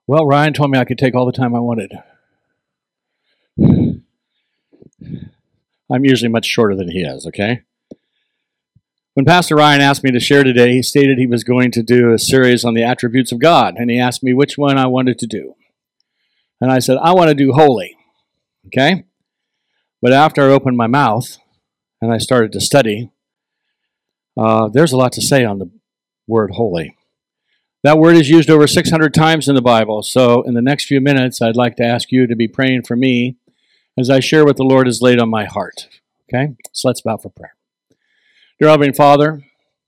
Well, Ryan told me I could take all the time I wanted. I'm usually much shorter than he is, okay? When Pastor Ryan asked me to share today, he stated he was going to do a series on the attributes of God, and he asked me which one I wanted to do. And I said, I want to do holy, okay? But after I opened my mouth and I started to study, there's a lot to say on the word holy. That word is used over 600 times in the Bible, so in the next few minutes, I'd like to ask you to be praying for me as I share what the Lord has laid on my heart. Okay? So let's bow for prayer. Dear loving Father,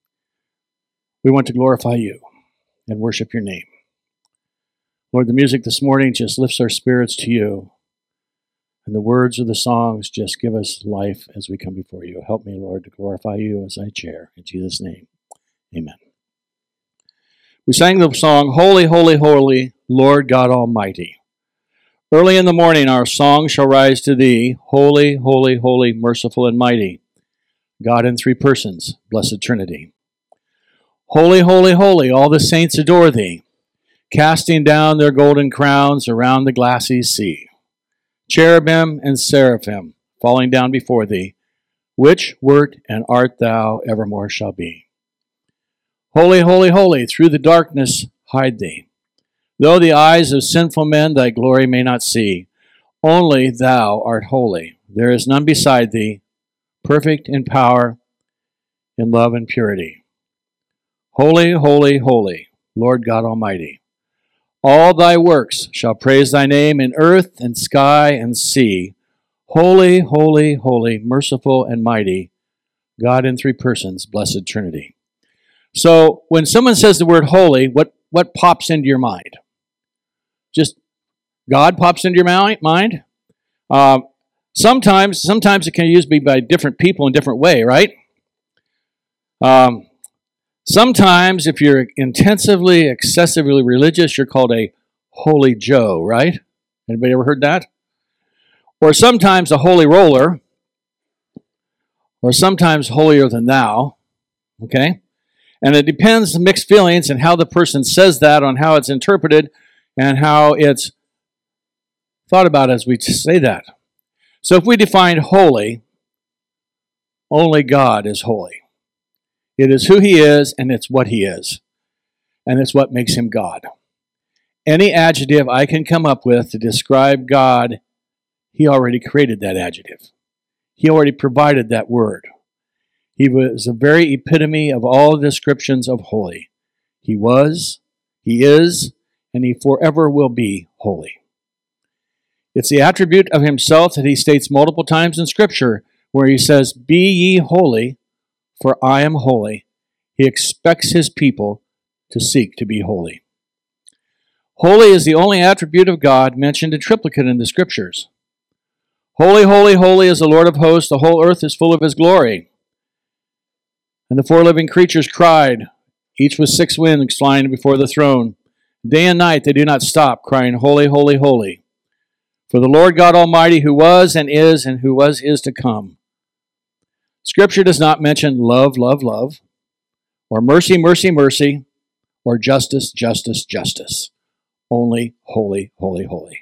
we want to glorify you and worship your name. Lord, the music this morning just lifts our spirits to you, and the words of the songs just give us life as we come before you. Help me, Lord, to glorify you as I share. In Jesus' name, amen. We sang the song, Holy, Holy, Holy, Lord God Almighty. Early in the morning our song shall rise to thee, Holy, Holy, Holy, merciful and mighty, God in three persons, blessed Trinity. Holy, Holy, Holy, all the saints adore thee, casting down their golden crowns around the glassy sea. Cherubim and seraphim falling down before thee, which wert and art thou evermore shall be. Holy, holy, holy, through the darkness hide thee. Though the eyes of sinful men thy glory may not see, only thou art holy. There is none beside thee, perfect in power, in love and purity. Holy, holy, holy, Lord God Almighty. All thy works shall praise thy name in earth and sky and sea. Holy, holy, holy, merciful and mighty, God in three persons, blessed Trinity. So when someone says the word holy, what pops into your mind? Just God pops into your mind? Sometimes it can be used by different people in different way, right? Sometimes if you're intensively, excessively religious, you're called a holy Joe, right? Anybody ever heard that? Or sometimes a holy roller, or sometimes holier than thou, okay? And it depends on mixed feelings and how the person says that, on how it's interpreted and how it's thought about as we say that. So if we define holy, only God is holy. It is who he is and it's what he is. And it's what makes him God. Any adjective I can come up with to describe God, he already created that adjective. He already provided that word. He was the very epitome of all descriptions of holy. He was, he is, and he forever will be holy. It's the attribute of himself that he states multiple times in Scripture, where he says, Be ye holy, for I am holy. He expects his people to seek to be holy. Holy is the only attribute of God mentioned in triplicate in the Scriptures. Holy, holy, holy is the Lord of hosts. The whole earth is full of his glory. And the four living creatures cried, each with six wings flying before the throne. Day and night they do not stop, crying, Holy, holy, holy. For the Lord God Almighty, who was and who is to come. Scripture does not mention love, love, love, or mercy, mercy, mercy, or justice, justice, justice. Only holy, holy, holy.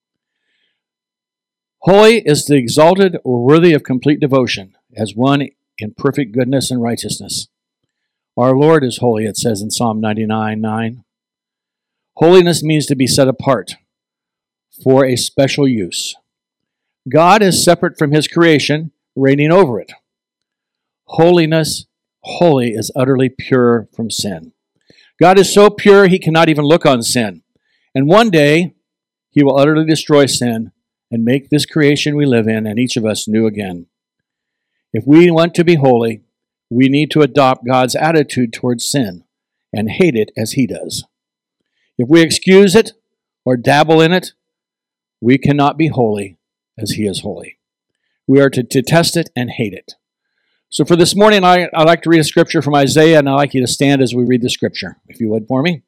Holy is the exalted or worthy of complete devotion, as one in perfect goodness and righteousness. Our Lord is holy, it says in Psalm 99:9. Holiness means to be set apart for a special use. God is separate from his creation, reigning over it. Holiness, holy, is utterly pure from sin. God is so pure he cannot even look on sin. And one day, he will utterly destroy sin and make this creation we live in and each of us new again. If we want to be holy, we need to adopt God's attitude towards sin and hate it as he does. If we excuse it or dabble in it, we cannot be holy as he is holy. We are to detest it and hate it. So for this morning, I'd like to read a scripture from Isaiah, and I'd like you to stand as we read the scripture, if you would, for me.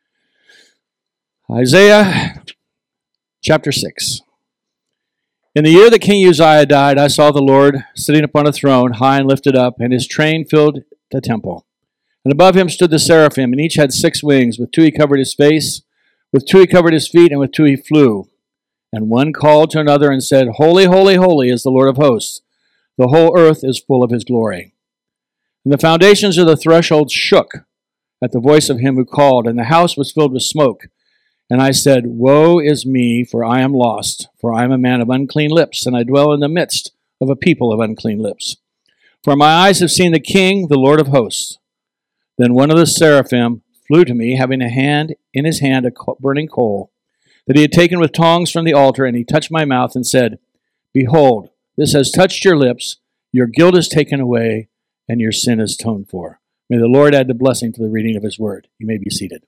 Isaiah chapter 6. In the year that King Uzziah died, I saw the Lord sitting upon a throne, high and lifted up, and his train filled the temple. And above him stood the seraphim, and each had 6 wings. With 2 he covered his face, With two he covered his feet, and with two he flew. And one called to another and said, Holy, holy, holy is the Lord of hosts. The whole earth is full of his glory. And the foundations of the threshold shook at the voice of him who called, and the house was filled with smoke. And I said, Woe is me, for I am lost, for I am a man of unclean lips, and I dwell in the midst of a people of unclean lips. For my eyes have seen the King, the Lord of hosts. Then one of the seraphim flew to me, having in his hand a burning coal, that he had taken with tongs from the altar, and he touched my mouth and said, Behold, this has touched your lips, your guilt is taken away, and your sin is atoned for. May the Lord add the blessing to the reading of his word. You may be seated.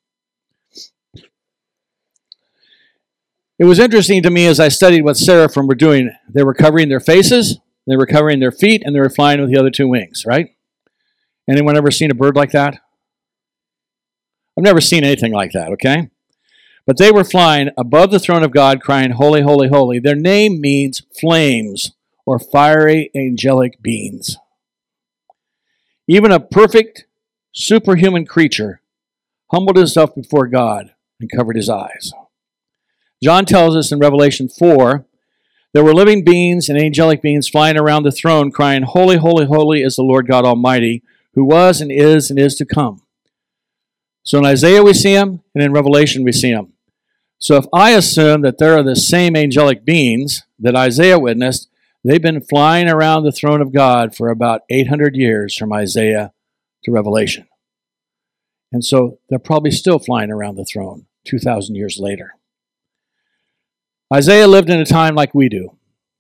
It was interesting to me as I studied what seraphim were doing. They were covering their faces, they were covering their feet, and they were flying with the other two wings, right? Anyone ever seen a bird like that? I've never seen anything like that, okay? But they were flying above the throne of God, crying, Holy, holy, holy. Their name means flames or fiery angelic beings. Even a perfect, superhuman creature humbled himself before God and covered his eyes. John tells us in Revelation 4, there were living beings and angelic beings flying around the throne, crying, Holy, holy, holy is the Lord God Almighty, who was and is to come. So in Isaiah we see him, and in Revelation we see him. So if I assume that there are the same angelic beings that Isaiah witnessed, they've been flying around the throne of God for about 800 years from Isaiah to Revelation. And so they're probably still flying around the throne 2,000 years later. Isaiah lived in a time like we do,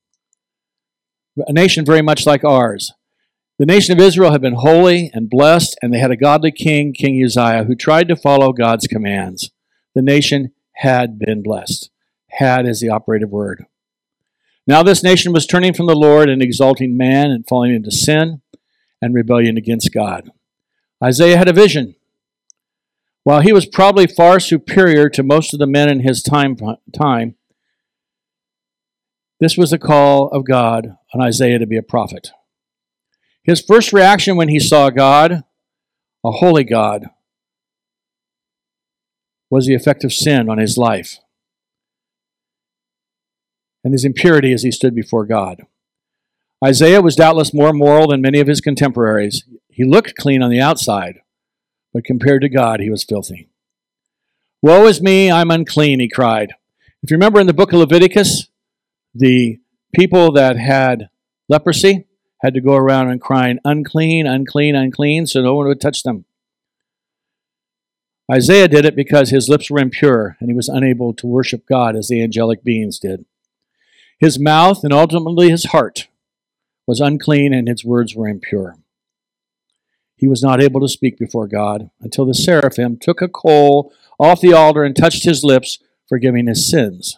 a nation very much like ours. The nation of Israel had been holy and blessed, and they had a godly king, King Uzziah, who tried to follow God's commands. The nation had been blessed. Had is the operative word. Now this nation was turning from the Lord and exalting man and falling into sin and rebellion against God. Isaiah had a vision. While he was probably far superior to most of the men in his time, this was the call of God on Isaiah to be a prophet. His first reaction when he saw God, a holy God, was the effect of sin on his life and his impurity as he stood before God. Isaiah was doubtless more moral than many of his contemporaries. He looked clean on the outside, but compared to God, he was filthy. Woe is me, I'm unclean, he cried. If you remember in the book of Leviticus, the people that had leprosy had to go around and crying, unclean, unclean, unclean, so no one would touch them. Isaiah did it because his lips were impure and he was unable to worship God as the angelic beings did. His mouth and ultimately his heart was unclean and his words were impure. He was not able to speak before God until the seraphim took a coal off the altar and touched his lips, forgiving his sins.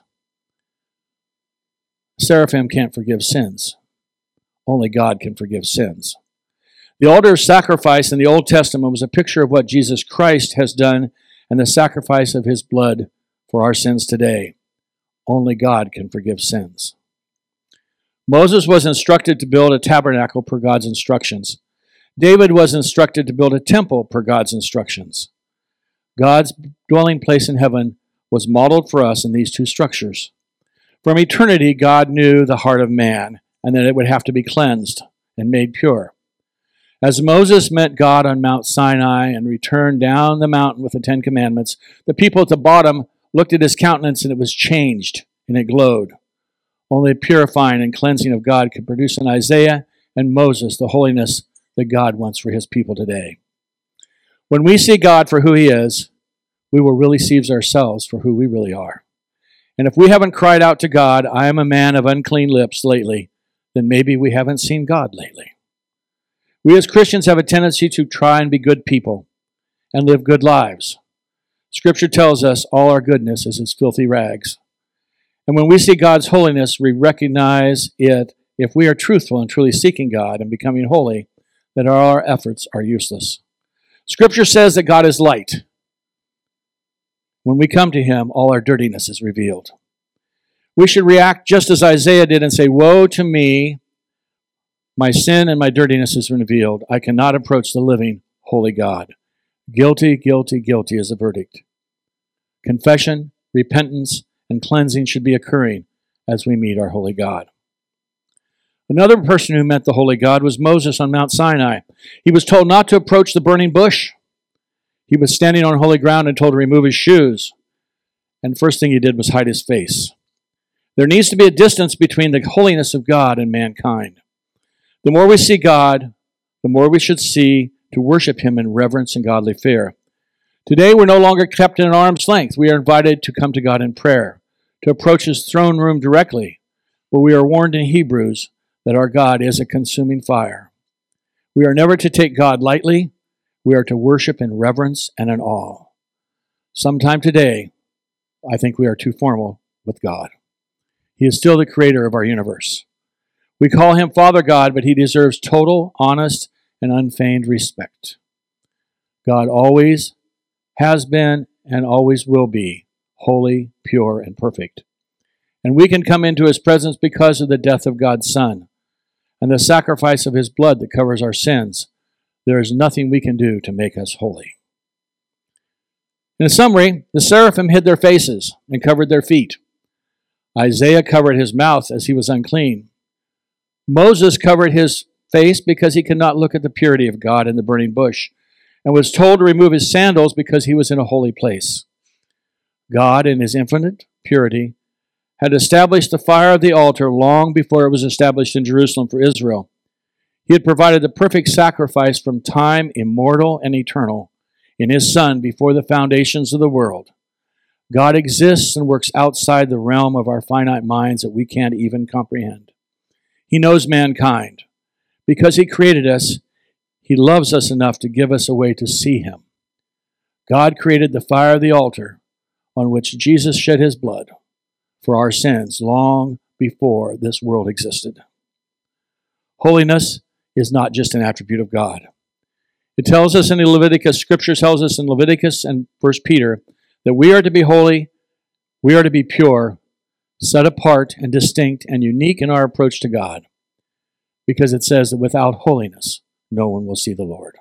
Seraphim can't forgive sins. Only God can forgive sins. The altar of sacrifice in the Old Testament was a picture of what Jesus Christ has done and the sacrifice of his blood for our sins today. Only God can forgive sins. Moses was instructed to build a tabernacle per God's instructions. David was instructed to build a temple per God's instructions. God's dwelling place in heaven was modeled for us in these two structures. From eternity, God knew the heart of man, and that it would have to be cleansed and made pure. As Moses met God on Mount Sinai and returned down the mountain with the Ten Commandments, the people at the bottom looked at his countenance and it was changed and it glowed. Only a purifying and cleansing of God could produce in Isaiah and Moses the holiness that God wants for his people today. When we see God for who he is, we will really see ourselves for who we really are. And if we haven't cried out to God, I am a man of unclean lips lately, then maybe we haven't seen God lately. We as Christians have a tendency to try and be good people and live good lives. Scripture tells us all our goodness is as filthy rags. And when we see God's holiness, we recognize it, if we are truthful and truly seeking God and becoming holy, that all our efforts are useless. Scripture says that God is light. When we come to him, all our dirtiness is revealed. We should react just as Isaiah did and say, woe to me, my sin and my dirtiness is revealed. I cannot approach the living, holy God. Guilty, guilty, guilty is the verdict. Confession repentance, and cleansing should be occurring as we meet our holy God. Another person who met the holy God was Moses on Mount Sinai. He was told not to approach the burning bush. He was standing on holy ground and told to remove his shoes. And the first thing he did was hide his face. There needs to be a distance between the holiness of God and mankind. The more we see God, the more we should see to worship him in reverence and godly fear. Today, we're no longer kept in arm's length. We are invited to come to God in prayer, to approach his throne room directly. But we are warned in Hebrews that our God is a consuming fire. We are never to take God lightly. We are to worship in reverence and in awe. Sometime today, I think we are too formal with God. He is still the creator of our universe. We call him Father God, but he deserves total, honest, and unfeigned respect. God always has been and always will be holy, pure, and perfect. And we can come into his presence because of the death of God's Son and the sacrifice of his blood that covers our sins. There is nothing we can do to make us holy. In summary, the seraphim hid their faces and covered their feet. Isaiah covered his mouth as he was unclean. Moses covered his face because he could not look at the purity of God in the burning bush, and was told to remove his sandals because he was in a holy place. God, in his infinite purity, had established the fire of the altar long before it was established in Jerusalem for Israel. He had provided the perfect sacrifice from time immortal and eternal in his Son before the foundations of the world. God exists and works outside the realm of our finite minds that we can't even comprehend. He knows mankind. Because he created us, he loves us enough to give us a way to see him. God created the fire of the altar on which Jesus shed his blood for our sins long before this world existed. Holiness is not just an attribute of God. It tells us in the Leviticus, Scripture tells us in Leviticus and 1 Peter, that we are to be holy, we are to be pure, set apart and distinct and unique in our approach to God. Because it says that without holiness, no one will see the Lord.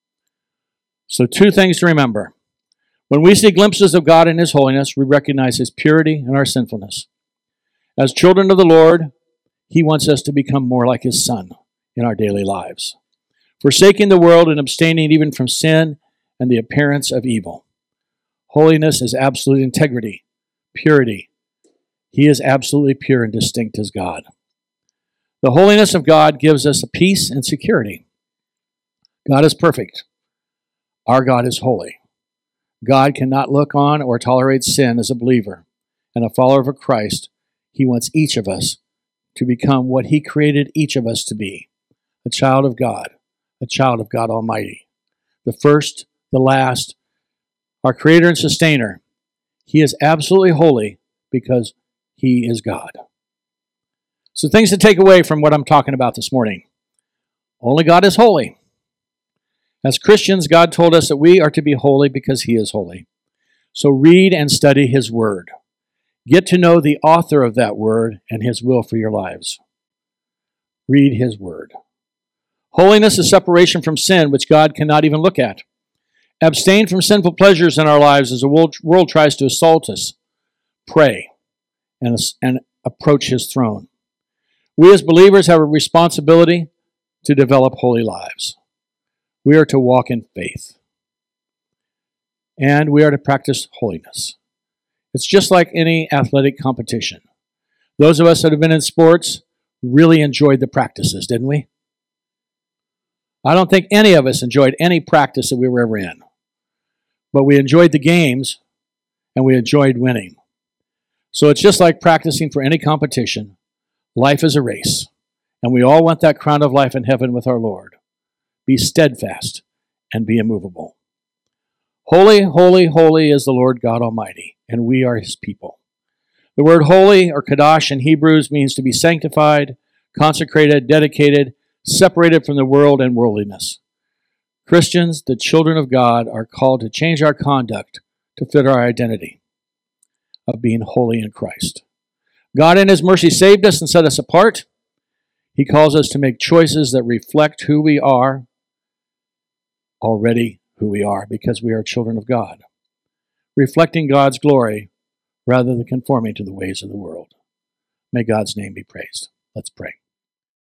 So 2 things to remember. When we see glimpses of God in his holiness, we recognize his purity and our sinfulness. As children of the Lord, he wants us to become more like his Son in our daily lives, forsaking the world and abstaining even from sin and the appearance of evil. Holiness is absolute integrity, purity. He is absolutely pure and distinct as God. The holiness of God gives us a peace and security. God is perfect. Our God is holy. God cannot look on or tolerate sin as a believer and a follower of Christ. He wants each of us to become what he created each of us to be, a child of God Almighty. The first, the last, our creator and sustainer. He is absolutely holy because he is God. So things to take away from what I'm talking about this morning. Only God is holy. As Christians, God told us that we are to be holy because he is holy. So read and study his word. Get to know the author of that word and his will for your lives. Read his word. Holiness is separation from sin, which God cannot even look at. Abstain from sinful pleasures in our lives as the world tries to assault us. Pray and approach his throne. We as believers have a responsibility to develop holy lives. We are to walk in faith. And we are to practice holiness. It's just like any athletic competition. Those of us that have been in sports really enjoyed the practices, didn't we? I don't think any of us enjoyed any practice that we were ever in. But we enjoyed the games, and we enjoyed winning. So it's just like practicing for any competition. Life is a race, and we all want that crown of life in heaven with our Lord. Be steadfast and be immovable. Holy, holy, holy is the Lord God Almighty, and we are his people. The word holy, or kadosh in Hebrews, means to be sanctified, consecrated, dedicated, separated from the world and worldliness. Christians, the children of God, are called to change our conduct to fit our identity of being holy in Christ. God in his mercy saved us and set us apart. He calls us to make choices that reflect who we are, already who we are, because we are children of God. Reflecting God's glory rather than conforming to the ways of the world. May God's name be praised. Let's pray.